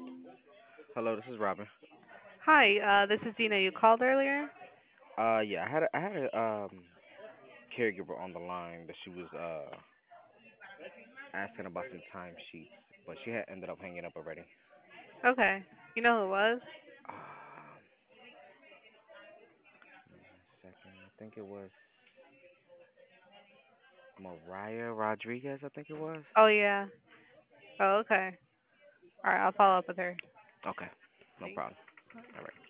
Hello, this is Robin. Hi, this is Dina. You called earlier? Yeah, I had a caregiver on the line that she was asking about some timesheets, but she had ended up hanging up already. Okay. You know who it was? Give me a second. I think it was Mariah Rodriguez. I think it was. Oh, yeah. Oh, okay. All right, I'll follow up with her. Okay, no Thanks. problem. All right.